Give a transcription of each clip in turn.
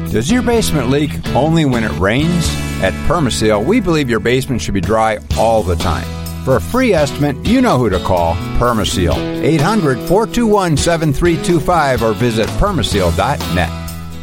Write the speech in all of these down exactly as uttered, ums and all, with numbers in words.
Does your basement leak only when it rains? At Permaseal, we believe your basement should be dry all the time. For a free estimate, you know who to call. Permaseal. eight hundred, four two one, seven three two five or visit permaseal dot net.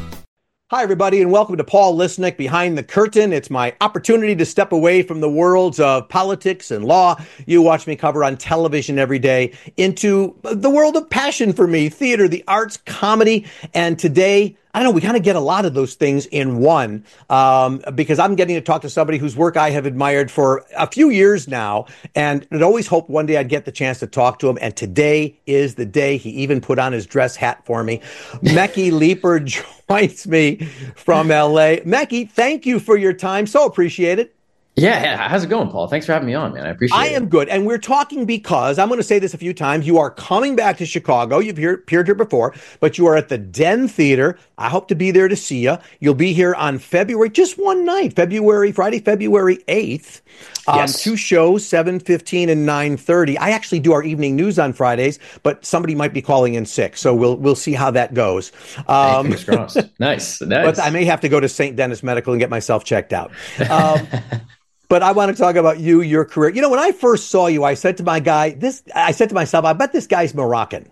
Hi, everybody, and welcome to Paul Lisnek Behind the Curtain. It's my opportunity to step away from the worlds of politics and law you watch me cover on television every day into the world of passion for me, theater, the arts, comedy, and today, I don't know, we kind of get a lot of those things in one um, because I'm getting to talk to somebody whose work I have admired for a few years now, and I'd always hoped one day I'd get the chance to talk to him, and today is the day. He even put on his dress hat for me. Mekhi Leeper joins me from L A. Mekhi, thank you for your time. So appreciate it. Yeah, yeah, how's it going, Paul? Thanks for having me on, man. I appreciate I it. I am good. And we're talking because, I'm going to say this a few times, you are coming back to Chicago. You've here, appeared here before, but you are at the Den Theater. I hope to be there to see you. You'll be here on February, just one night, February, Friday, February eighth. Um, Yes. Two shows, seven fifteen and nine thirty. I actually do our evening news on Fridays, but somebody might be calling in sick, so we'll we'll see how that goes. Um, Hey, fingers crossed. Nice, nice. But I may have to go to Saint Denis Medical and get myself checked out. Um, But I want to talk about you, your career. You know, when I first saw you, I said to my guy, this, I said to myself, I bet this guy's Moroccan.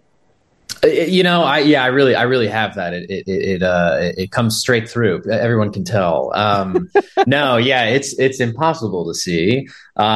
You know, I yeah, I really, I really have that. It, it, it, uh, it comes straight through. Everyone can tell. Um, no, yeah, it's, it's impossible to see.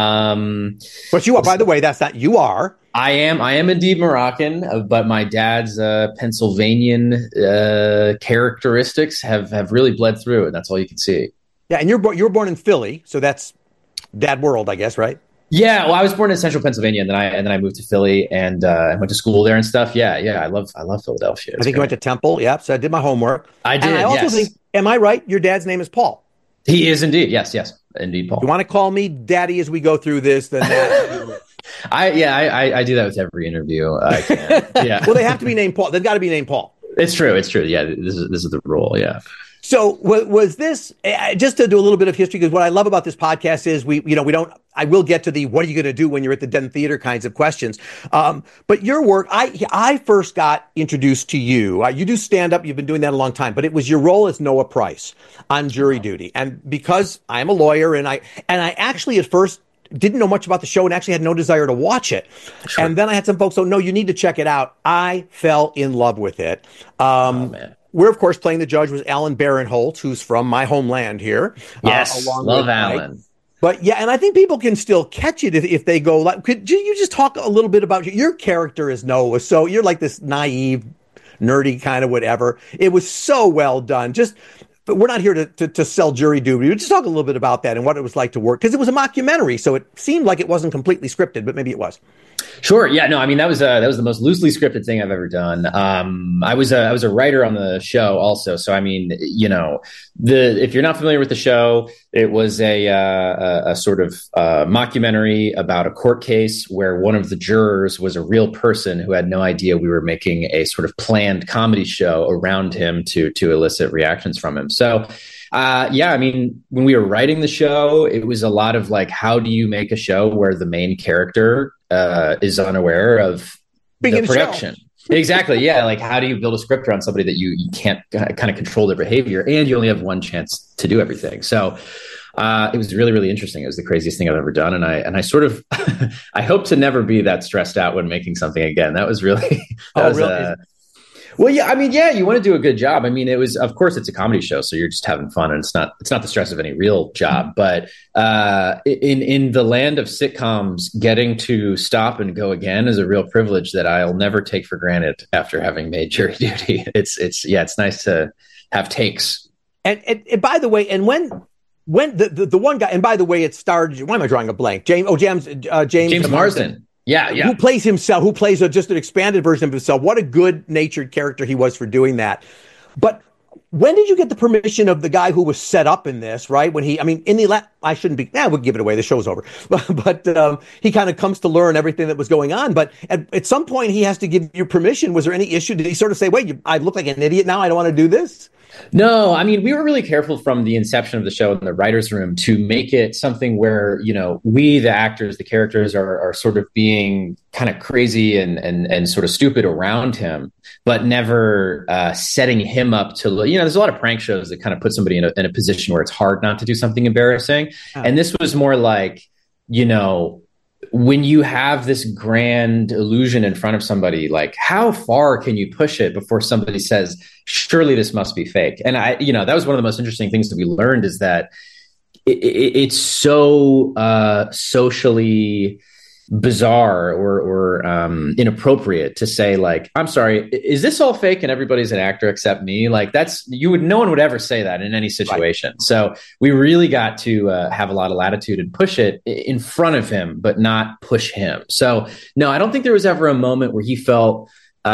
Um, But you are, by the way, that's not, you are. I am, I am indeed Moroccan, uh, but my dad's uh, Pennsylvanian uh, characteristics have, have really bled through, and that's all you can see. Yeah, and you're, bo- you were born in Philly, so that's dad world, I guess, right? Yeah, well, I was born in Central Pennsylvania, and then I and then I moved to Philly and uh, went to school there and stuff. Yeah, yeah, I love I love Philadelphia. It's I think great. you went to Temple. Yep. So I did my homework. I did. And I also yes. think, am I right? Your dad's name is Paul. He is indeed. Yes, yes, indeed, Paul. You want to call me daddy as we go through this? Then that. I yeah, I, I I do that with every interview. I can. Yeah. Well, they have to be named Paul. They've got to be named Paul. It's true. It's true. Yeah, this is this is the rule. Yeah. So was, was this, uh, just to do a little bit of history, because what I love about this podcast is we, you know, we don't, I will get to the, what are you going to do when you're at the Den Theater kinds of questions. Um, but your work, I, I first got introduced to you. Uh, you do stand up. You've been doing that a long time, but it was your role as Noah Price on Jury Duty. And because I'm a lawyer and I, and I actually at first didn't know much about the show and actually had no desire to watch it. Sure. And then I had some folks, oh no, you need to check it out. I fell in love with it. Um, Oh man. We're, of course, playing the judge was Alan Barinholtz, who's from my homeland here. Yes, uh, along love with Alan. Mike. But yeah, and I think people can still catch it if, if they go. Like, could you just talk a little bit about your, your character as Noah? So you're like this naive, nerdy kind of whatever. It was so well done. Just, but we're not here to, to, to sell Jury Duty. Just talk a little bit about that and what it was like to work, because it was a mockumentary, so it seemed like it wasn't completely scripted, but maybe it was. Sure. Yeah. No. I mean, that was uh, that was the most loosely scripted thing I've ever done. Um, I was a I was a writer on the show also. So I mean, you know, the if you're not familiar with the show, it was a uh, a, a sort of uh, mockumentary about a court case where one of the jurors was a real person who had no idea we were making a sort of planned comedy show around him to to elicit reactions from him. So. Uh, yeah, I mean, when we were writing the show, it was a lot of like, how do you make a show where the main character uh, is unaware of Being the in a production? Exactly. Yeah. Like, how do you build a script around somebody that you, you can't kind of control their behavior and you only have one chance to do everything? So uh, it was really, really interesting. It was the craziest thing I've ever done. And I, and I sort of, I hope to never be that stressed out when making something again. That was really, that Oh, was, really? uh, well, yeah, I mean, yeah, you want to do a good job. I mean, it was, of course, it's a comedy show, so you're just having fun, and it's not, it's not the stress of any real job. But uh, in in the land of sitcoms, getting to stop and go again is a real privilege that I'll never take for granted after having made Jury Duty. It's, it's, yeah, it's nice to have takes. And, and, and by the way, and when when the, the the one guy, and by the way, it starred. Why am I drawing a blank? James. Oh, James. Uh, James. James Marsden. Yeah, yeah. Who plays himself? Who plays a, just an expanded version of himself? What a good-natured character he was for doing that. But when did you get the permission of the guy who was set up in this? Right when he, I mean, in the la- I shouldn't be. Nah, we'll give it away. The show's over. But, but um, he kind of comes to learn everything that was going on. But at, at some point, he has to give you permission. Was there any issue? Did he sort of say, "Wait, you, I look like an idiot now. I don't want to do this"? No, I mean, we were really careful from the inception of the show in the writer's room to make it something where, you know, we, the actors, the characters are, are sort of being kind of crazy and, and, and sort of stupid around him, but never uh, setting him up to, you know, there's a lot of prank shows that kind of put somebody in a, in a position where it's hard not to do something embarrassing. Oh. And this was more like, you know, when you have this grand illusion in front of somebody, like how far can you push it before somebody says, surely this must be fake? And I, you know, that was one of the most interesting things that we learned is that it, it, it's so uh, socially bizarre or, or um, inappropriate to say like, I'm sorry, is this all fake and everybody's an actor except me? Like that's, you would, no one would ever say that in any situation. Right. So we really got to uh, have a lot of latitude and push it in front of him, but not push him. So no, I don't think there was ever a moment where he felt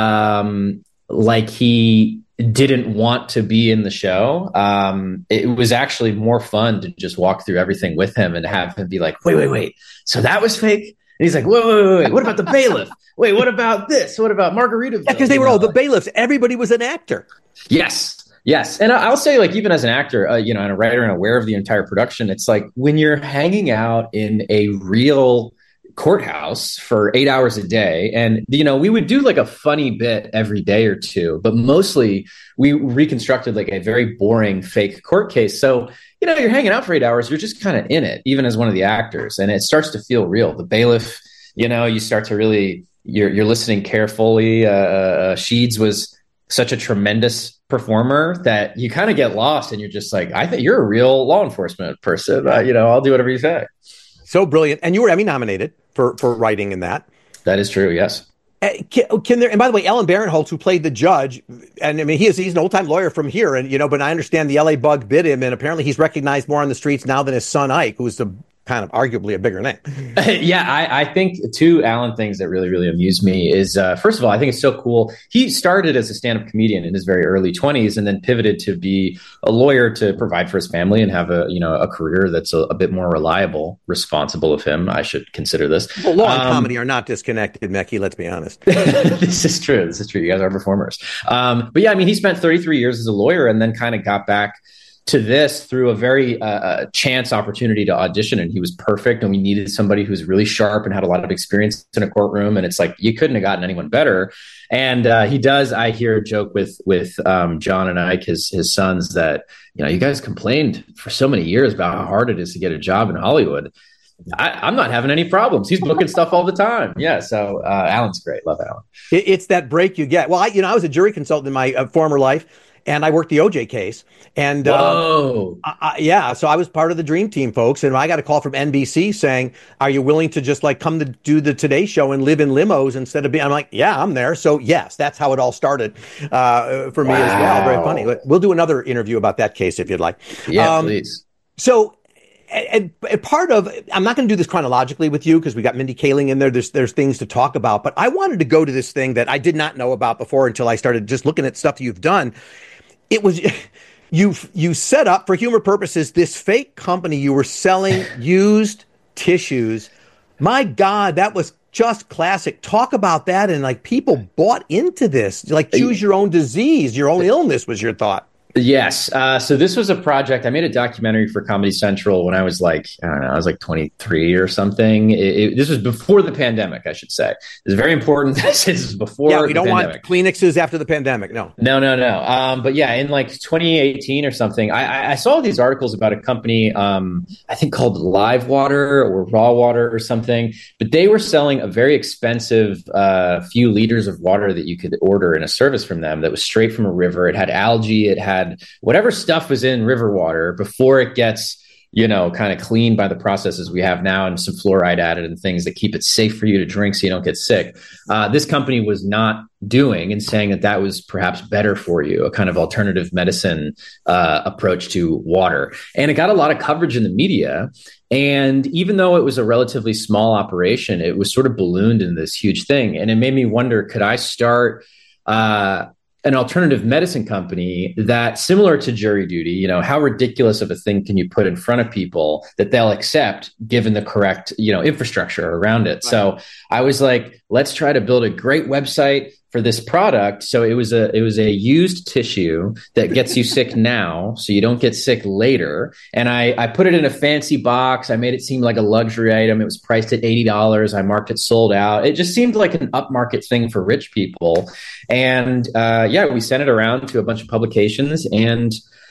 um, like he didn't want to be in the show. Um, it was actually more fun to just walk through everything with him and have him be like, wait, wait, wait. So that was fake? And he's like, wait, wait, wait, wait. What about the bailiff? Wait, what about this? What about Margaritaville? Yeah, because they were all the bailiffs. Everybody was an actor. Yes, yes. And I'll say, like, even as an actor, uh, you know, and a writer and aware of the entire production, it's like when you're hanging out in a real courthouse for eight hours a day. And, you know, we would do like a funny bit every day or two, but mostly we reconstructed like a very boring fake court case. So, you know, you're hanging out for eight hours, you're just kind of in it, even as one of the actors. And it starts to feel real. The bailiff, you know, you start to really, you're, you're listening carefully. Uh, uh, Sheeds was such a tremendous performer that you kind of get lost and you're just like, I think you're a real law enforcement person. Uh, you know, I'll do whatever you say. So brilliant. And you were Emmy nominated for, for writing in that. That is true. Yes. Uh, can, can there, and by the way, Ellen Barinholtz, who played the judge, and I mean, he is, he's an old time lawyer from here. And, you know, but I understand the L A Bug bid him. And apparently he's recognized more on the streets now than his son, Ike, who's the kind of arguably a bigger name. yeah, I, I think two Alan things that really, really amuse me is, uh, first of all, I think it's so cool. He started as a stand-up comedian in his very early twenties and then pivoted to be a lawyer to provide for his family and have a, you know, a career that's a, a bit more reliable, responsible of him. I should consider this. Well, law and um, comedy are not disconnected, Mecky, let's be honest. This is true. This is true. You guys are performers. Um, but yeah, I mean, he spent thirty-three years as a lawyer and then kind of got back to this through a very uh, chance opportunity to audition, and he was perfect. And we needed somebody who's really sharp and had a lot of experience in a courtroom. And it's like you couldn't have gotten anyone better. And uh, he does. I hear a joke with with um, John and Ike, his his sons, that you know you guys complained for so many years about how hard it is to get a job in Hollywood. I, I'm not having any problems. He's booking stuff all the time. Yeah. So uh, Alan's great. Love Alan. It, it's that break you get. Well, I, you know, I was a jury consultant in my uh, former life. And I worked the O J case. And Whoa. Uh, I, I, yeah, so I was part of the Dream Team, folks. And I got a call from N B C saying, are you willing to just like come to do the Today Show and live in limos instead of being, I'm like, yeah, I'm there. So yes, that's how it all started uh, for me wow. as well. Very funny. We'll do another interview about that case if you'd like. Yeah, um, please. So, and, and part of, I'm not going to do this chronologically with you because we got Mindy Kaling in there. There's, there's things to talk about, but I wanted to go to this thing that I did not know about before until I started just looking at stuff you've done. It was you you set up for humor purposes this fake company. You were selling used tissues. My God, that was just classic. Talk about that. And like people bought into this, like choose your own disease, your own illness was your thought. Yes. Uh, so this was a project. I made a documentary for Comedy Central when I was like, I don't know, I was like twenty-three or something. It, it, this was before the pandemic, I should say. It's very important. This is before Yeah, we don't pandemic. want Kleenexes after the pandemic. No. No, no, no. Um, but yeah, in like twenty eighteen or something, I, I saw these articles about a company, um, I think called Live Water or Raw Water or something. But they were selling a very expensive uh, few liters of water that you could order in a service from them that was straight from a river. It had algae. It had whatever stuff was in river water before it gets, you know, kind of cleaned by the processes we have now and some fluoride added and things that keep it safe for you to drink so you don't get sick. Uh, this company was not doing and saying that that was perhaps better for you, a kind of alternative medicine uh, approach to water. And it got a lot of coverage in the media. And even though it was a relatively small operation, it was sort of ballooned into this huge thing. And it made me wonder, could I start uh, an alternative medicine company that, similar to jury duty, you know, how ridiculous of a thing can you put in front of people that they'll accept given the correct, you know, infrastructure around it. Right. So I was like, let's try to build a great website for this product. So it was a it was a used tissue that gets you sick now, so you don't get sick later. And I, I put it in a fancy box. I made it seem like a luxury item. It was priced at eighty dollars. I marked it sold out. It just seemed like an upmarket thing for rich people. And uh, yeah, we sent it around to a bunch of publications, and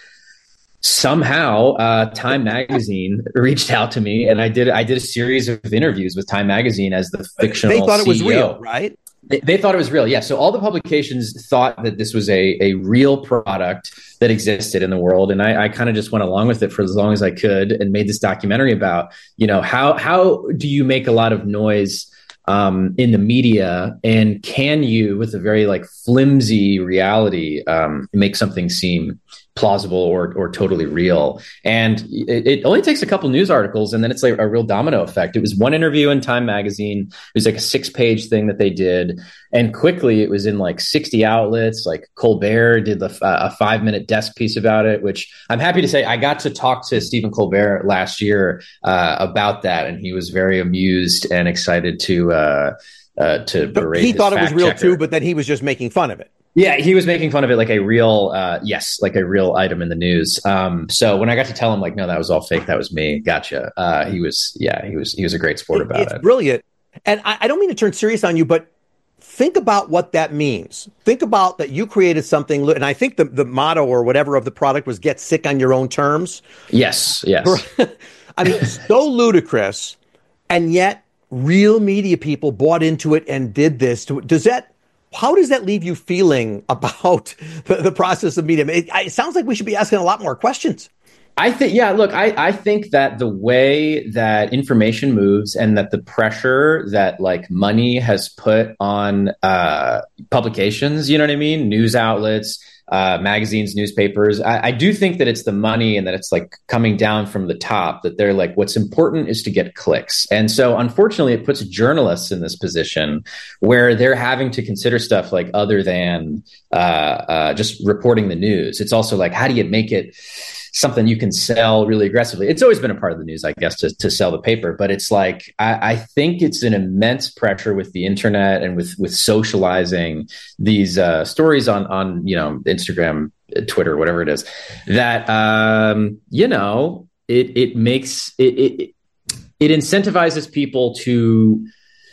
somehow uh, Time Magazine reached out to me, and I did I did a series of interviews with Time Magazine as the fictional They thought it was C E O. real, right? They, they thought it was real. Yeah. So all the publications thought that this was a, a real product that existed in the world. And I, I kind of just went along with it for as long as I could and made this documentary about, you know, how, how do you make a lot of noise um, in the media, and can you, with a very like flimsy reality, um, make something seem plausible or or totally real? And it, it only takes a couple news articles, and then it's like a real domino effect. It was one interview in Time Magazine. It was like a six page thing that they did, and quickly it was in like sixty outlets. Like Colbert did the, uh, a five minute desk piece about it, which I'm happy to say I got to talk to Stephen Colbert last year uh, about that, and he was very amused and excited to uh, uh, to berate. He his thought it was real fact-checker. too, but then he was just making fun of it. Yeah, he was making fun of it like a real, uh, yes, like a real item in the news. Um, so when I got to tell him, like, no, that was all fake, that was me, gotcha. Uh, he was, yeah, he was, he was a great sport about it's it. It's brilliant, and I, I don't mean to turn serious on you, but think about what that means. Think about that you created something, and I think the the motto or whatever of the product was "Get sick on your own terms." Yes, yes. I mean, so ludicrous, and yet real media people bought into it and did this. Does that? How does that leave you feeling about the, the process of media? It, it sounds like we should be asking a lot more questions. I think, yeah, look, I, I think that the way that information moves and that the pressure that like money has put on uh, publications, you know what I mean? News outlets, uh, magazines, newspapers. I, I do think that it's the money and that it's like coming down from the top, that they're like, what's important is to get clicks. And so unfortunately, it puts journalists in this position where they're having to consider stuff like other than uh, uh, just reporting the news. It's also like, how do you make it something you can sell really aggressively? It's always been a part of the news, I guess, to, to sell the paper. But it's like, I, I think it's an immense pressure with the internet and with, with socializing these uh, stories on, on, you know, Instagram, Twitter, whatever it is, that, um, you know, it, it makes, it, it, it incentivizes people to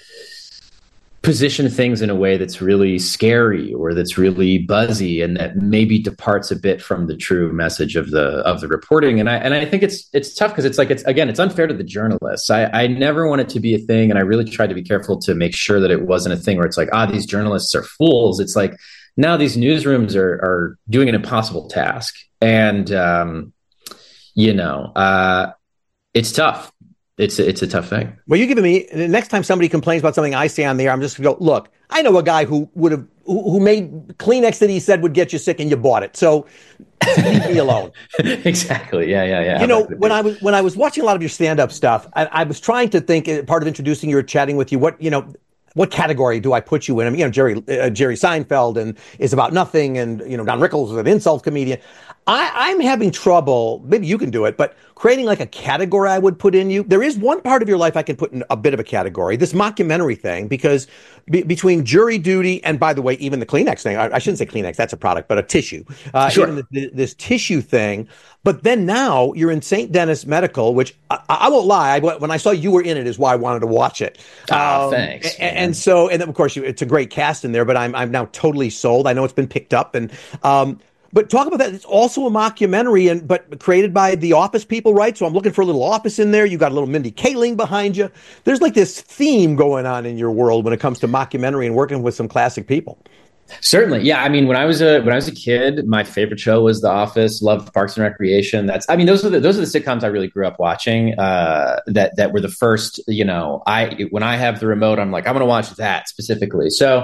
position things in a way that's really scary or that's really buzzy and that maybe departs a bit from the true message of the of the reporting. And I and I think it's it's tough because it's like it's again it's unfair to the journalists. I, I never want it to be a thing, and I really tried to be careful to make sure that it wasn't a thing where it's like, ah, these journalists are fools. It's like, now these newsrooms are are doing an impossible task, and um, you know, uh, it's tough. It's a, it's a tough thing. Well, you're giving me, the next time somebody complains about something I say on the air, I'm just going to go, look, I know a guy who would have, who, who made Kleenex that he said would get you sick and you bought it. So leave me alone. Exactly. Yeah, yeah, yeah. You know, when I was, when I was watching a lot of your stand-up stuff, I, I was trying to think, part of introducing you or chatting with you, what, you know, what category do I put you in? I mean, you know, Jerry, uh, Jerry Seinfeld and is about nothing. And, you know, Don Rickles is an insult comedian. I, I'm having trouble, maybe you can do it, but creating like a category I would put in you. There is one part of your life I can put in a bit of a category, this mockumentary thing, because be, between Jury Duty and, by the way, even the Kleenex thing, I, I shouldn't say Kleenex, that's a product, but a tissue, uh, sure. even the, the, this tissue thing. But then now you're in Saint Denis Medical, which I, I won't lie, I, when I saw you were in it is why I wanted to watch it. Oh, um, thanks. And, and so, and then of course, you, it's a great cast in there, but I'm I'm now totally sold. I know it's been picked up, and um, but talk about that. It's also a mockumentary, and but created by the Office people, right? So I'm looking for a little Office in there. You got a little Mindy Kaling behind you. There's like this theme going on in your world when it comes to mockumentary and working with some classic people. Certainly. Yeah. I mean, when I was a, when I was a kid, my favorite show was The Office. Loved Parks and Recreation. That's, I mean, those are the, those are the sitcoms I really grew up watching, uh, that, that were the first, you know, I, when I have the remote, I'm like, I'm going to watch that specifically. So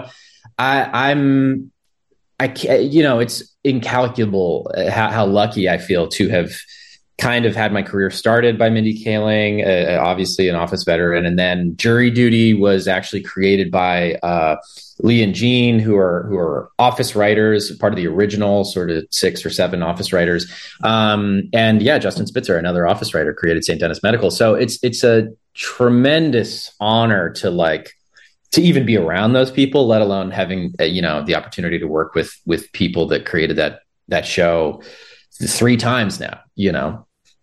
I, I'm, I can't, you know, it's incalculable how, how lucky I feel to have kind of had my career started by Mindy Kaling, uh, obviously an Office veteran. And then Jury Duty was actually created by uh, Lee and Jean, who are who are Office writers, part of the original sort of six or seven Office writers. Um, and yeah, Justin Spitzer, another Office writer, created Saint Denis Medical. So it's it's a tremendous honor to like to even be around those people, let alone having, uh, you know, the opportunity to work with, with people that created that, that show three times now, you know?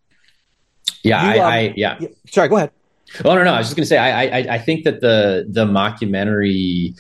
Yeah. You, I, um, I, yeah. Sorry, go ahead. Oh, no, no. I was just going to say, I, I, I think that the, the mockumentary,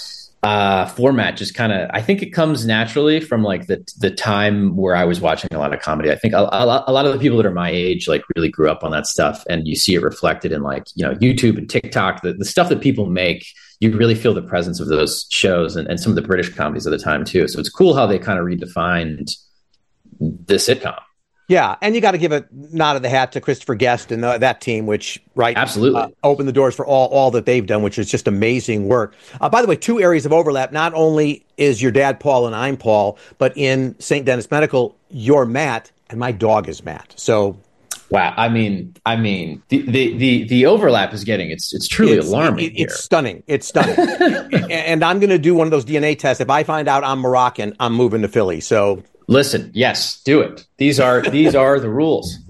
uh, format just kind of, I think it comes naturally from like the, the time where I was watching a lot of comedy. I think a, a, lot, a lot of the people that are my age, like really grew up on that stuff, and you see it reflected in like, you know, YouTube and TikTok, the, the stuff that people make. You really feel the presence of those shows and, and some of the British comedies of the time too. So it's cool how they kind of redefined the sitcom. Yeah, and you got to give a nod of the hat to Christopher Guest and the, that team, which right, absolutely uh, opened the doors for all all that they've done, which is just amazing work. Uh, by the way, two areas of overlap. Not only is your dad Paul and I'm Paul, but in Saint Denis Medical, you're Matt and my dog is Matt. So, wow, I mean, I mean, the the the, the overlap is getting it's it's truly it's, alarming. It, it, here. It's stunning. It's stunning. and, and I'm going to do one of those D N A tests. If I find out I'm Moroccan, I'm moving to Philly. So. Listen, yes, do it. These are these are the rules.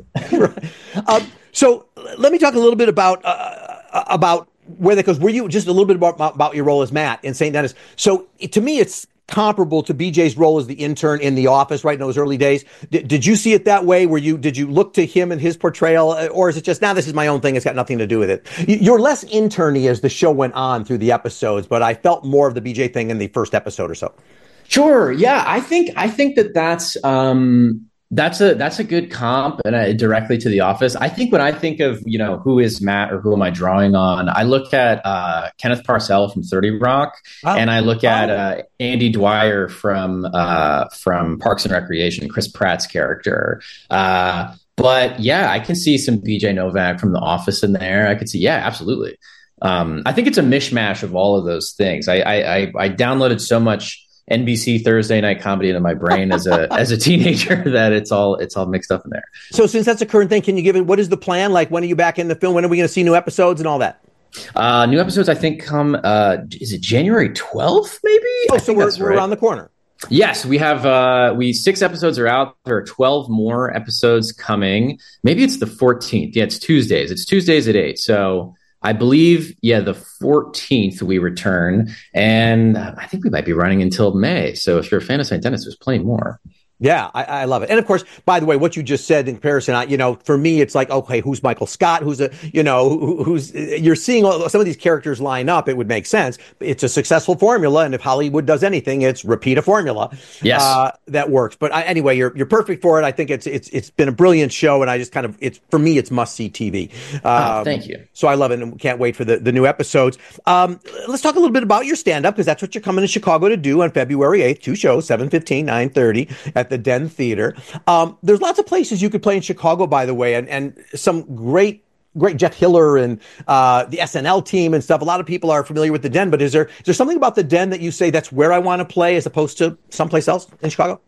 um, so let me talk a little bit about uh, about where that goes. Were you just a little bit about, about your role as Matt in Saint Denis? So to me, it's comparable to B J's role as the intern in The Office, right in those early days. D- did you see it that way? Were you did you look to him and his portrayal, or is it just now this is my own thing? It's got nothing to do with it. You're less interny as the show went on through the episodes, but I felt more of the B J thing in the first episode or so. Sure. Yeah. I think, I think that that's, um, that's a, that's a good comp and uh, directly to The Office. I think when I think of, you know, who is Matt or who am I drawing on, I look at, uh, Kenneth Parcell from thirty Rock, oh. and I look at, uh, Andy Dwyer from, uh, from Parks and Recreation, Chris Pratt's character. Uh, but yeah, I can see some B J Novak from The Office in there. I could see, yeah, absolutely. Um, I think it's a mishmash of all of those things. I, I, I, I downloaded so much N B C Thursday night comedy into my brain as a as a teenager that it's all it's all mixed up in there. So since that's a current thing, can you give it, what is the plan? Like, when are you back in the film? When are we going to see new episodes and all that? Uh, new episodes, I think, come, uh, is it January twelfth, maybe? Oh, I so think we're, that's we're right. around the corner. Yes, we have, uh, we, six episodes are out. There are twelve more episodes coming. Maybe it's the fourteenth. Yeah, it's Tuesdays. It's Tuesdays at eight. So I believe, yeah, the fourteenth we return, and I think we might be running until May. So if you're a fan of Saint Denis, there's plenty more. Yeah, I, I love it. And of course, by the way, what you just said in comparison, I, you know, for me, it's like, okay, who's Michael Scott? Who's a, you know, who, who's, you're seeing all, some of these characters line up. It would make sense. It's a successful formula. And if Hollywood does anything, it's repeat a formula. Yes. Uh, that works. But I, anyway, you're, you're perfect for it. I think it's, it's, it's been a brilliant show. And I just kind of, it's, for me, it's must see T V. Um, oh, thank you. So I love it and can't wait for the, the new episodes. Um, let's talk a little bit about your stand up, because that's what you're coming to Chicago to do on February eighth, two shows, seven fifteen, nine thirty at the Den Theater. Um, there's lots of places you could play in Chicago, by the way, and, and some great, great Jeff Hiller and uh, the S N L team and stuff. A lot of people are familiar with the Den, but is there is there something about the Den that you say that's where I want to play as opposed to someplace else in Chicago?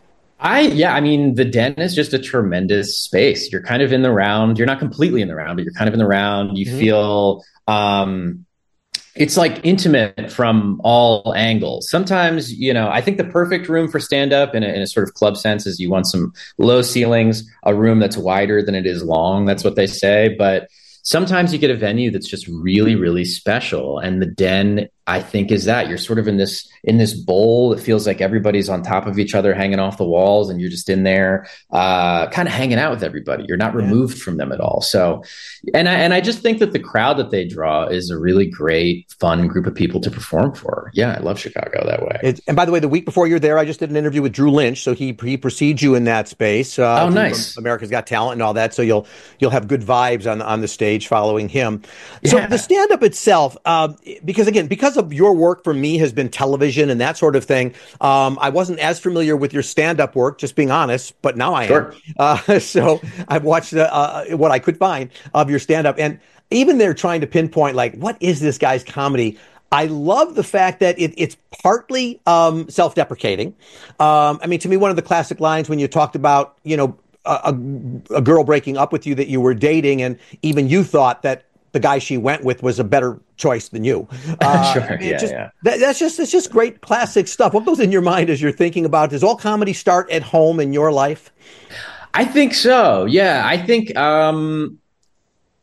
I, yeah, I mean, the Den is just a tremendous space. You're kind of in the round. You're not completely in the round, but you're kind of in the round. You mm-hmm. feel, um, it's like intimate from all angles. Sometimes, you know, I think the perfect room for stand-up in a, in a sort of club sense is you want some low ceilings, a room that's wider than it is long. That's what they say. But sometimes you get a venue that's just really, really special. And the Den, I think, is that you're sort of in this in this bowl. It feels like everybody's on top of each other, hanging off the walls, and you're just in there, uh, kind of hanging out with everybody. You're not removed yeah. from them at all. So, and I and I just think that the crowd that they draw is a really great, fun group of people to perform for. Yeah, I love Chicago that way. It, and by the way, the week before you're there, I just did an interview with Drew Lynch, so he he precedes you in that space. Uh, oh, nice. America's Got Talent and all that. So you'll you'll have good vibes on on the stage following him. So yeah. the stand up itself, uh, because again, because of your work for me has been television and that sort of thing. Um, I wasn't as familiar with your stand-up work, just being honest, but now I sure. am. Uh, so I've watched uh, uh, what I could find of your stand-up. And even they're trying to pinpoint, like, what is this guy's comedy? I love the fact that it, it's partly um, self-deprecating. Um, I mean, to me, one of the classic lines when you talked about, you know, a, a, a girl breaking up with you that you were dating, and even you thought that the guy she went with was a better choice than you. Uh, sure, yeah, just, yeah. That, that's just it's just great classic stuff. What goes in your mind as you're thinking about, does all comedy start at home in your life? I think so. Yeah, I think um,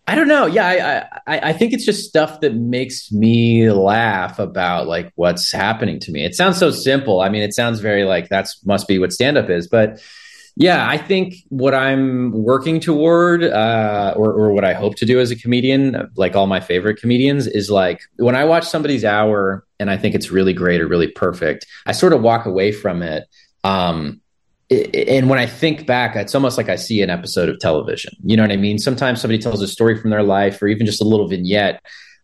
I don't know. Yeah, I, I I think it's just stuff that makes me laugh about like what's happening to me. It sounds so simple. I mean, it sounds very like that's must be what stand up is, but yeah, I think what I'm working toward, uh, or, or what I hope to do as a comedian, like all my favorite comedians, is like when I watch somebody's hour and I think it's really great or really perfect, I sort of walk away from it. Um, and when I think back, it's almost like I see an episode of television. You know what I mean? Sometimes somebody tells a story from their life or even just a little vignette.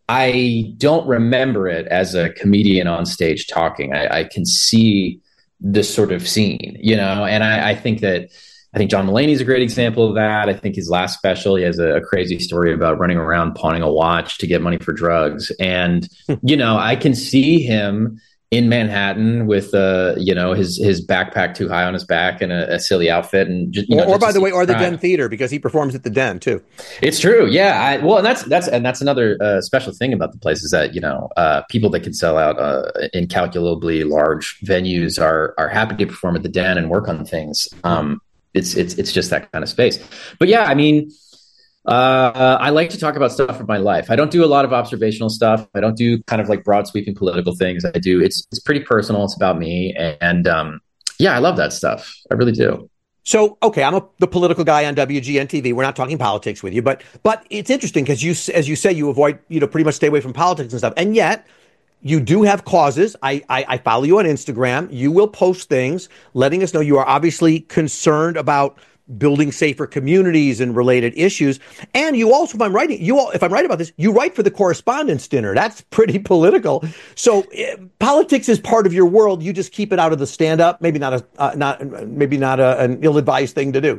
I don't remember it as a comedian on stage talking. I, I can see this sort of scene, you know, and I, I think that I think John Mulaney is a great example of that. I think his last special, he has a, a crazy story about running around pawning a watch to get money for drugs. And, you know, I can see him in Manhattan with, uh, you know, his his backpack too high on his back and a, a silly outfit. And just, you know, or, or just by the way, or the crime. Den Theater, because he performs at the Den too. It's true. Yeah. I, well, and that's, that's, and that's another uh, special thing about the place is that, you know, uh, people that can sell out uh, incalculably large venues are, are happy to perform at the Den and work on things. Um, it's, it's, it's just that kind of space. But yeah, I mean, Uh, I like to talk about stuff from my life. I don't do a lot of observational stuff. I don't do kind of like broad sweeping political things. I do. It's it's pretty personal. It's about me, and, and um, yeah, I love that stuff. I really do. So, okay, I'm a, the political guy on W G N T V. We're not talking politics with you, but but it's interesting because you, as you say, you avoid, you know, pretty much stay away from politics and stuff, and yet you do have causes. I, I I follow you on Instagram. You will post things letting us know you are obviously concerned about building safer communities and related issues. And you also, if I'm writing, you all, if I'm right about this, you write for the Correspondents' Dinner. That's pretty political. So uh, politics is part of your world. You just keep it out of the stand-up. Maybe not a uh, not maybe not a, an ill-advised thing to do.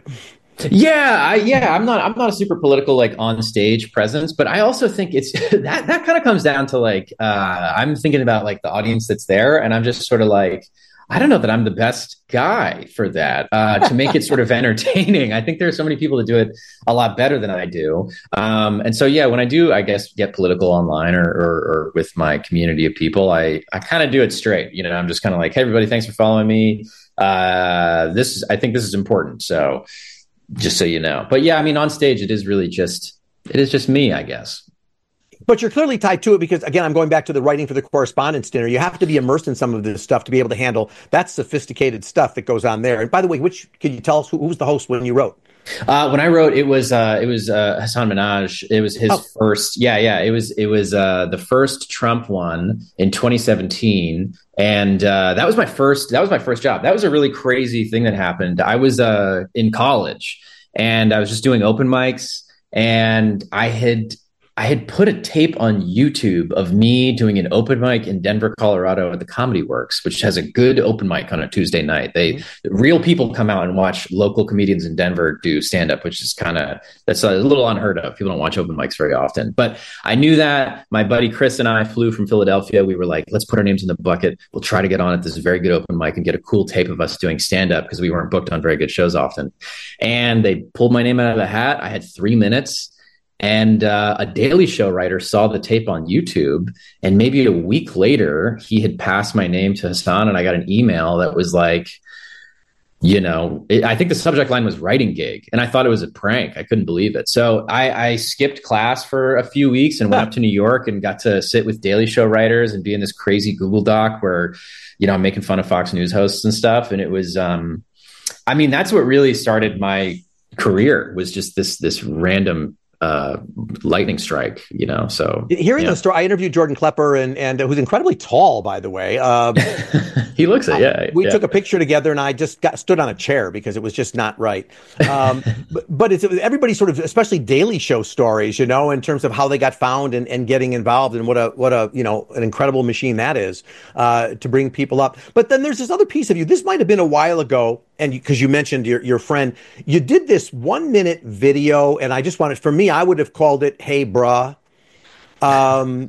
Yeah, I, yeah, I'm not I'm not a super political like on stage presence, but I also think it's that that kind of comes down to like uh, I'm thinking about like the audience that's there, and I'm just sort of like, I don't know that I'm the best guy for that, uh, to make it sort of entertaining. I think there are so many people that do it a lot better than I do. Um, and so, yeah, when I do, I guess, get political online or, or, or with my community of people, I, I kind of do it straight. You know, I'm just kind of like, hey, everybody, thanks for following me. Uh, this is, I think this is important. So just so you know. But yeah, I mean, on stage, it is really just, it is just me, I guess. But you're clearly tied to it because, again, I'm going back to the writing for the Correspondents' Dinner. You have to be immersed in some of this stuff to be able to handle that sophisticated stuff that goes on there. And by the way, which can you tell us who, who was the host when you wrote? Uh, when I wrote, it was uh, it was uh, Hassan Minhaj. It was his oh. first. Yeah, yeah. It was it was uh, the first Trump one in twenty seventeen, and uh, that was my first. That was my first job. That was a really crazy thing that happened. I was uh, in college, and I was just doing open mics, and I had. I had put a tape on YouTube of me doing an open mic in Denver, Colorado at the Comedy Works, which has a good open mic on a Tuesday night. They mm-hmm. real people come out and watch local comedians in Denver do stand up, which is kind of, that's a little unheard of. People don't watch open mics very often, but I knew that. My buddy Chris and I flew from Philadelphia. We were like, let's put our names in the bucket. We'll try to get on at this very good open mic and get a cool tape of us doing stand up because we weren't booked on very good shows often. And they pulled my name out of the hat. I had three minutes. And uh, a Daily Show writer saw the tape on YouTube, and maybe a week later, he had passed my name to Hassan, and I got an email that was like, you know, it, I think the subject line was writing gig, and I thought it was a prank. I couldn't believe it. So I, I skipped class for a few weeks and went up to New York and got to sit with Daily Show writers and be in this crazy Google Doc where, you know, I'm making fun of Fox News hosts and stuff. And it was, um, I mean, that's what really started my career, was just this this random uh lightning strike, you know. So hearing yeah. the story, I interviewed Jordan Klepper, and and who's incredibly tall, by the way. Um, he looks it, yeah. We yeah. took a picture together, and I just got stood on a chair because it was just not right. Um, but, but it's everybody sort of, especially Daily Show stories, you know, in terms of how they got found and, and getting involved, and what a what a you know an incredible machine that is uh, to bring people up. But then there's this other piece of you. This might have been a while ago. And because you, you mentioned your, your friend, you did this one minute video, and I just wanted, for me, I would have called it, "Hey, bruh." Um,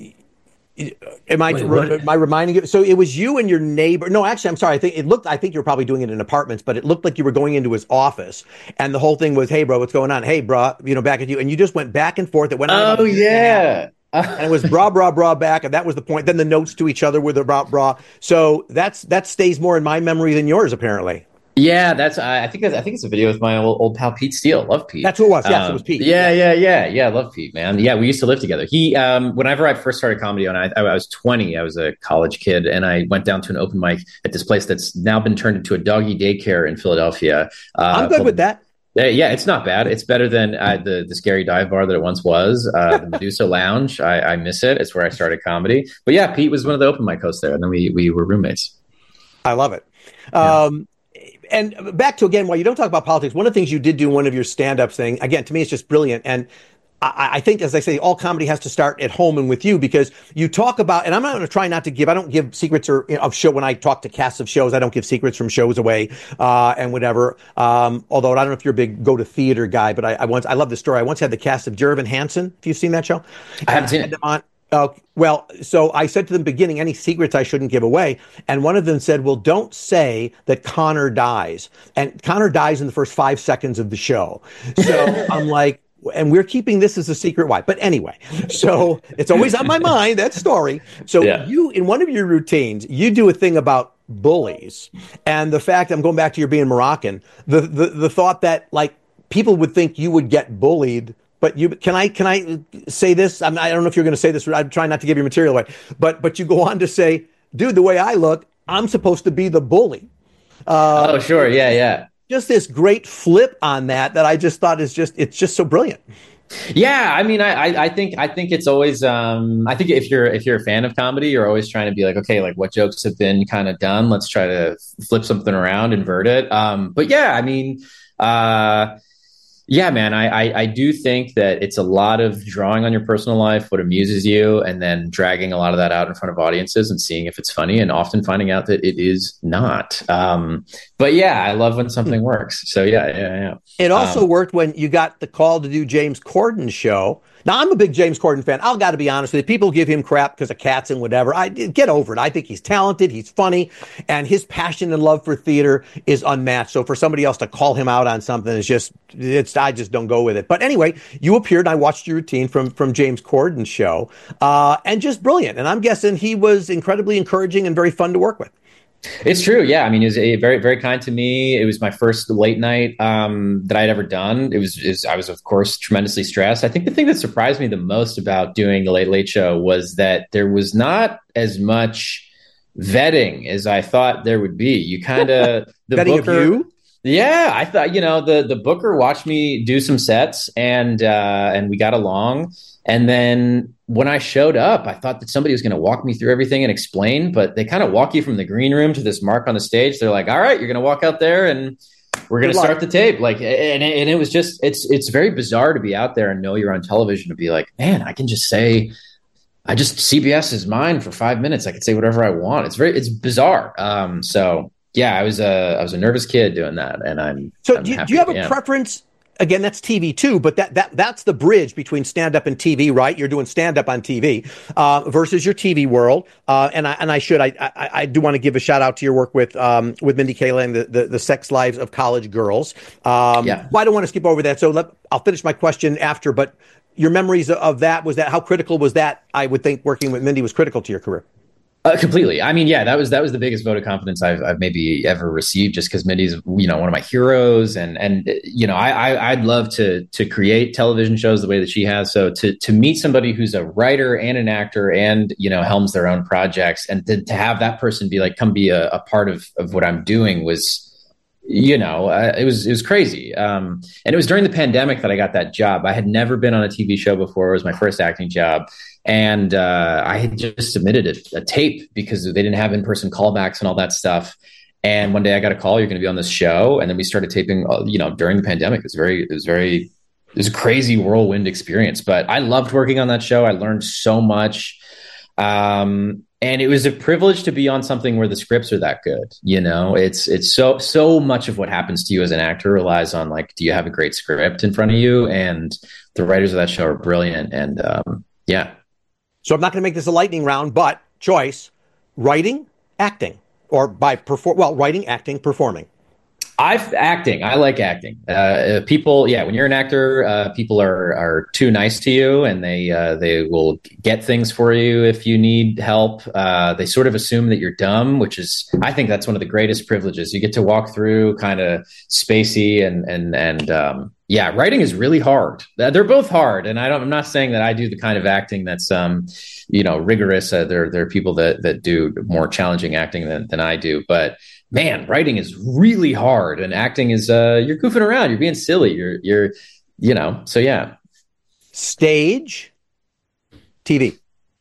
am I, Wait, am I reminding you? So it was you and your neighbor. No, actually, I'm sorry. I think it looked, I think you were probably doing it in apartments, but it looked like you were going into his office, and the whole thing was, "Hey, bro, what's going on? Hey, bruh," you know, back at you. And you just went back and forth. It went on. Oh, yeah. And it was bra, bra, bra back. And that was the point. Then the notes to each other were about bra. So that's, that stays more in my memory than yours, apparently. Yeah, that's. I I think that's, I think it's a video with my old, old pal Pete Steele. Love Pete. That's who it was. Yes, it was Um, Pete. yeah, yeah, yeah, yeah. Love Pete, man. Yeah, we used to live together. He, um, whenever I first started comedy, and I, I was twenty, I was a college kid, and I went down to an open mic at this place that's now been turned into a doggy daycare in Philadelphia. Uh, I'm good called, with that. yeah, it's not bad. It's better than uh, the the scary dive bar that it once was. Uh, the Medusa Lounge. I, I miss it. It's where I started comedy. But yeah, Pete was one of the open mic hosts there, and then we we were roommates. I love it. Yeah. Um, and back to, again, while you don't talk about politics, one of the things you did do in one of your stand-ups thing, again, to me, it's just brilliant. And I, I think, as I say, all comedy has to start at home and with you, because you talk about, and I'm not going to try not to give, I don't give secrets or you know, of show when I talk to casts of shows, I don't give secrets from shows away, uh, and whatever. Um, although I don't know if you're a big go to theater guy, but I, I once, I love the story. I once had the cast of Jervin Hansen. Have you seen that show? I haven't seen it. On, Uh, well, so I said to them beginning, any secrets I shouldn't give away. And one of them said, well, don't say that Connor dies. And Connor dies in the first five seconds of the show. So I'm like, and we're keeping this as a secret. Why? But anyway, so it's always on my mind, that story. So yeah. You, in one of your routines, you do a thing about bullies. And the fact, I'm going back to your being Moroccan, the, the, the thought that like people would think you would get bullied. But you can I can I say this? I'm, I don't know if you're going to say this. I'm trying not to give your material away. But but you go on to say, dude, the way I look, I'm supposed to be the bully. Uh, oh, sure. Yeah, yeah. Just this great flip on that that I just thought is just it's just so brilliant. Yeah, I mean, I, I think I think it's always. Um, I think if you're if you're a fan of comedy, you're always trying to be like, okay, like what jokes have been kind of done. Let's try to flip something around, invert it. Um, but yeah, I mean. Uh, Yeah, man, I, I, I do think that it's a lot of drawing on your personal life, what amuses you, and then dragging a lot of that out in front of audiences and seeing if it's funny, and often finding out that it is not. Um, but yeah, I love when something works. So yeah, yeah, yeah. It also um, worked when you got the call to do James Corden's show. Now, I'm a big James Corden fan. I've got to be honest with you. People give him crap because of cats and whatever. I get over it. I think he's talented. He's funny. And his passion and love for theater is unmatched. So for somebody else to call him out on something is just, it's, I just don't go with it. But anyway, you appeared and I watched your routine from, from James Corden's show, uh, and just brilliant. And I'm guessing he was incredibly encouraging and very fun to work with. It's true. Yeah. I mean, he was a very, very kind to me. It was my first late night um, that I'd ever done. It was, it was, I was, of course, tremendously stressed. I think the thing that surprised me the most about doing the Late Late Show was that there was not as much vetting as I thought there would be. You kind of, the vetting booker, of you? Yeah, I thought, you know, the, the booker watched me do some sets and, uh, and we got along. And then when I showed up, I thought that somebody was going to walk me through everything and explain, but they kind of walk you from the green room to this mark on the stage. They're like, all right, you're going to walk out there and we're going to start the tape. Like, and, and it was just, it's, it's very bizarre to be out there and know you're on television to be like, man, I can just say, I just, C B S is mine for five minutes. I can say whatever I want. It's very, it's bizarre. Um, so yeah, I was a, I was a nervous kid doing that. And I'm, so I'm do, you, happy, do you have a yeah. preference? Again, that's T V too, but that, that that's the bridge between stand-up and T V, right? You're doing stand-up on T V uh, versus your T V world. Uh, and I and I should I I, I do want to give a shout out to your work with um, with Mindy Kaling, the, the the sex lives of college girls. Um, yeah. Well, I don't want to skip over that, so let, I'll finish my question after. But your memories of that, was that how critical was that? I would think working with Mindy was critical to your career. Uh, completely. I mean, yeah, that was that was the biggest vote of confidence I've, I've maybe ever received, just because Mindy's, you know, one of my heroes, and and you know, I, I I'd love to to create television shows the way that she has. So to to meet somebody who's a writer and an actor, and you know, helms their own projects, and to, to have that person be like, come be a, a part of of what I'm doing was, you know, uh, it was it was crazy. Um, and it was during the pandemic that I got that job. I had never been on a T V show before. It was my first acting job. And uh, I had just submitted a, a tape because they didn't have in-person callbacks and all that stuff. And one day I got a call, you're going to be on this show. And then we started taping, uh, you know, during the pandemic. It was very, it was very, it was a crazy whirlwind experience. But I loved working on that show. I learned so much. Um, and it was a privilege to be on something where the scripts are that good. You know, it's, it's so, so much of what happens to you as an actor relies on, like, do you have a great script in front of you? And the writers of that show are brilliant. And um, yeah. So I'm not going to make this a lightning round, but choice, writing, acting, or by perform. Well, writing, acting, performing. I've acting. I like acting. Uh, people, yeah, when you're an actor, uh, people are are too nice to you, and they uh, they will get things for you if you need help. Uh, they sort of assume that you're dumb, which is, I think, that's one of the greatest privileges. You get to walk through kind of spacey and and and um, yeah, writing is really hard. They're both hard, and I don't. I'm not saying that I do the kind of acting that's um, you know, rigorous. Uh, there there are people that that do more challenging acting than than I do, but man, writing is really hard, and acting is uh you're goofing around, you're being silly, you're you're you know, so yeah. Stage, T V.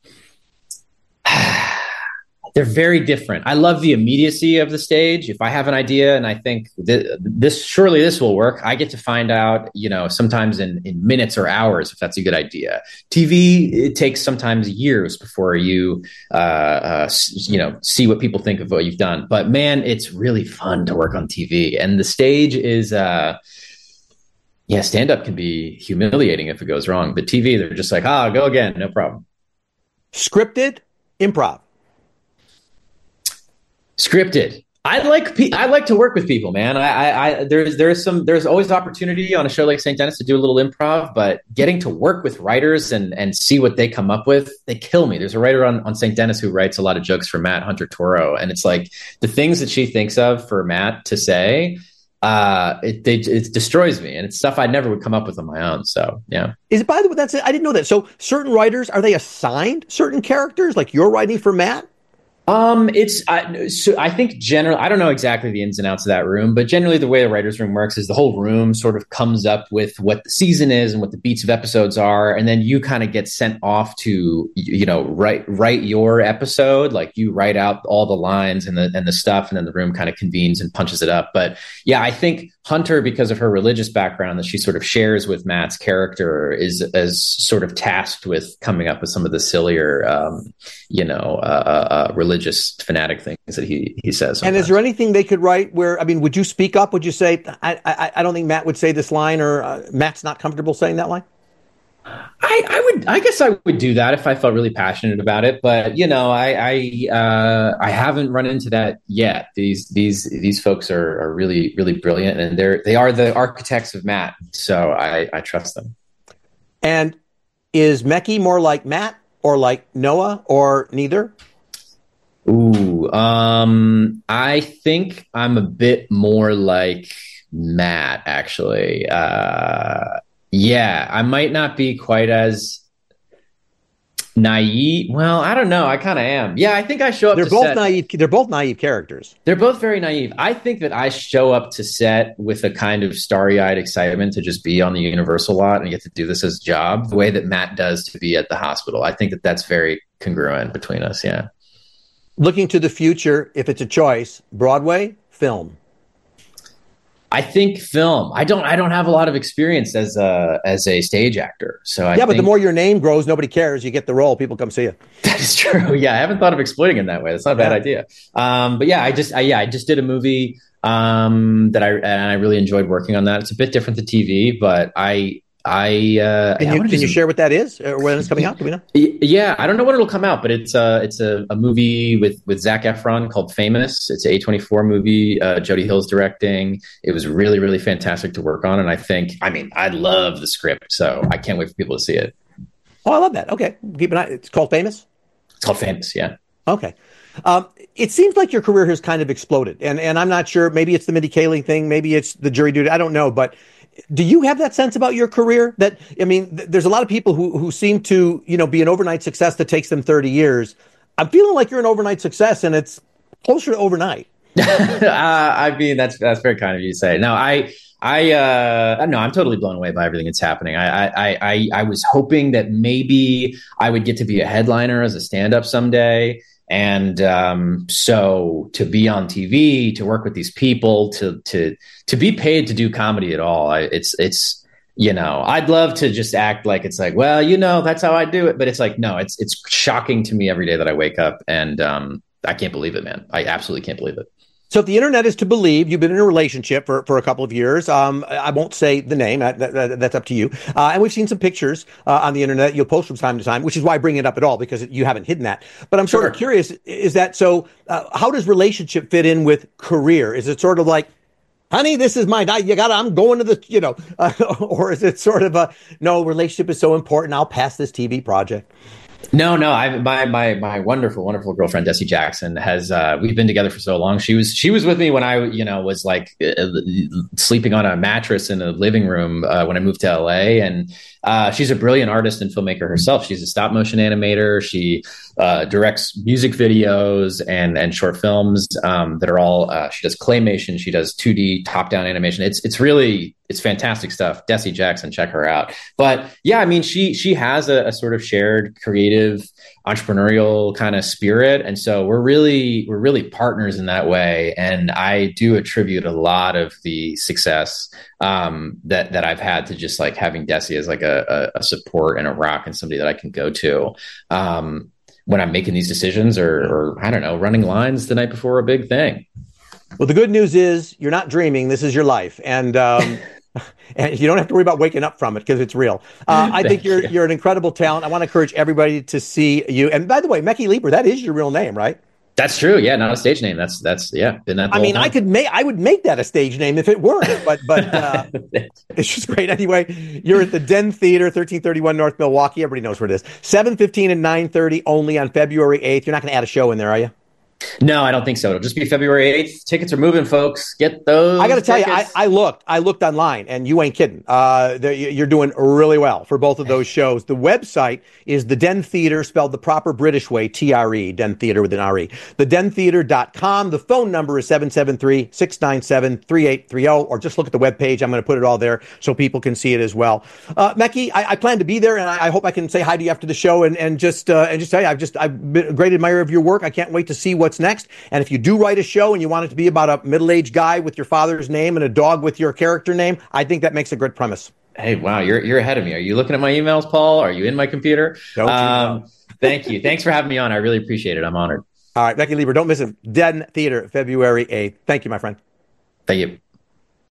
They're very different. I love the immediacy of the stage. If I have an idea and I think th- this, surely this will work, I get to find out, you know, sometimes in, in minutes or hours if that's a good idea. T V, it takes sometimes years before you, uh, uh, you know, see what people think of what you've done. But man, it's really fun to work on T V. And the stage is, uh, yeah, stand-up can be humiliating if it goes wrong. But T V, they're just like, ah, go again, no problem. Scripted, improv. Scripted. I like pe- I like to work with people, man. I, I, I there's there's some there's always opportunity on a show like Saint Dennis to do a little improv, but getting to work with writers and and see what they come up with, they kill me. There's a writer on, on Saint Dennis who writes a lot of jokes for Matt Hunter Toro, and it's like the things that she thinks of for Matt to say, uh, it they, it destroys me, and it's stuff I never would come up with on my own. So yeah. Is it, by the way, that's it. I didn't know that. So certain writers, are they assigned certain characters, like you're writing for Matt? Um, it's, I, so I think generally, I don't know exactly the ins and outs of that room, but generally the way the writer's room works is the whole room sort of comes up with what the season is and what the beats of episodes are. And then you kind of get sent off to, you know, write, write your episode. Like you write out all the lines and the, and the stuff, and then the room kind of convenes and punches it up. But yeah, I think Hunter, because of her religious background that she sort of shares with Matt's character, is as sort of tasked with coming up with some of the sillier, um, you know, uh, uh, religious religious fanatic things that he he says sometimes. And is there anything they could write where, I mean, would you speak up? Would you say, I I, I don't think Matt would say this line, or uh, Matt's not comfortable saying that line? I, I would, I guess I would do that if I felt really passionate about it. But you know, I I, uh, I haven't run into that yet. These these these folks are, are really really brilliant, and they're they are the architects of Matt. So I, I trust them. And is Mekhi more like Matt or like Noah, or neither? Ooh, um, I think I'm a bit more like Matt, actually. Uh, yeah, I might not be quite as naive. Well, I don't know. I kind of am. Yeah, I think I show up. They're to both set. naive. They're both naive characters. They're both very naive. I think that I show up to set with a kind of starry-eyed excitement to just be on the Universal lot and get to do this as a job, the way that Matt does to be at the hospital. I think that that's very congruent between us. Yeah. Looking to the future, if it's a choice, Broadway, film. I think film. I don't. I don't have a lot of experience as a as a stage actor. So I yeah, but think the more your name grows, nobody cares. You get the role, people come see you. That is true. Yeah, I haven't thought of exploiting it that way. That's not a bad yeah. idea. Um, but yeah, I just I, yeah I just did a movie um, that I and I really enjoyed working on that. It's a bit different than T V, but I. I uh, can you, can you share what that is, or when it's coming out? Do we know? Yeah, I don't know when it'll come out, but it's uh it's a, a movie with with Zac Efron called Famous. It's an A twenty-four movie. Uh, Jody Hill's directing. It was really really fantastic to work on, and I think I mean I love the script, so I can't wait for people to see it. Oh, I love that. Okay, keep an eye. It's called Famous. It's called Famous. Yeah. Okay. Um, it seems like your career has kind of exploded, and and I'm not sure. Maybe it's the Mindy Kaling thing. Maybe it's the jury duty. I don't know, but. Do you have that sense about your career? That, I mean, th- there's a lot of people who, who seem to, you know, be an overnight success that takes them thirty years. I'm feeling like you're an overnight success, and it's closer to overnight. uh, I mean, that's that's very kind of you to say. No, I, I, uh, no, I'm totally blown away by everything that's happening. I, I, I, I was hoping that maybe I would get to be a headliner as a stand-up someday. And um, so to be on T V, to work with these people, to to to be paid to do comedy at all, I, it's it's you know, I'd love to just act like it's like, well, you know, that's how I do it. But it's like, no, it's it's shocking to me every day that I wake up, and um, I can't believe it, man. I absolutely can't believe it. So if the internet is to believe, you've been in a relationship for, for a couple of years. Um, I won't say the name. That, that, that's up to you. Uh, and we've seen some pictures uh, on the internet you'll post from time to time, which is why I bring it up at all, because you haven't hidden that. But I'm sort Sure. of curious, is that so uh, how does relationship fit in with career? Is it sort of like honey, this is my night. You got I'm going to the, you know, uh, or is it sort of a, no, relationship is so important. I'll pass this T V project. No, no. I my my my wonderful, wonderful girlfriend Desi Jackson has. Uh, we've been together for so long. She was she was with me when I you know was like uh, sleeping on a mattress in a living room uh, when I moved to L A. And uh, she's a brilliant artist and filmmaker herself. She's a stop motion animator. She uh, directs music videos and and short films um, that are all. Uh, she does claymation. She does two D top down animation. It's it's really. It's fantastic stuff. Desi Jackson, check her out. But yeah, I mean, she she has a, a sort of shared creative, entrepreneurial kind of spirit, and so we're really we're really partners in that way. And I do attribute a lot of the success um, that that I've had to just like having Desi as like a, a, a support and a rock and somebody that I can go to um, when I'm making these decisions or, or I don't know, running lines the night before a big thing. Well, the good news is you're not dreaming. This is your life. And um, and you don't have to worry about waking up from it because it's real. Uh, I think you're you. you're an incredible talent. I want to encourage everybody to see you. And by the way, Mekhi Lieber, that is your real name, right? That's true. Yeah, not a stage name. That's that's yeah. Been that. I mean, time. I could make I would make that a stage name if it weren't. But but uh, it's just great. Anyway, you're at the Den Theater, thirteen thirty-one North Milwaukee. Everybody knows where it is. seven fifteen and nine thirty only on February eighth. You're not going to add a show in there, are you? No, I don't think so. It'll just be February eighth. Tickets are moving, folks. Get those. I got to tell you, I, I looked. I looked online, and you ain't kidding. Uh, you're doing really well for both of those shows. The website is the Den Theater, spelled the proper British way, T R E, Den Theater with an R E. the den theater dot com. The phone number is seven seven three, six nine seven, three eight three zero, or just look at the webpage. I'm going to put it all there so people can see it as well. Uh, Mekhi, I, I plan to be there, and I, I hope I can say hi to you after the show and, and just uh, and just tell you, I've just I've been a great admirer of your work. I can't wait to see what's next. And if you do write a show and you want it to be about a middle-aged guy with your father's name and a dog with your character name, I think that makes a great premise. Hey, wow, you're you're ahead of me. Are you looking at my emails, Paul? Are you in my computer? Don't you um, know? Thank you. Thanks for having me on. I really appreciate it. I'm honored. All right, Mekhi Lieber, don't miss it. Den Theater, February eighth. Thank you, my friend. Thank you.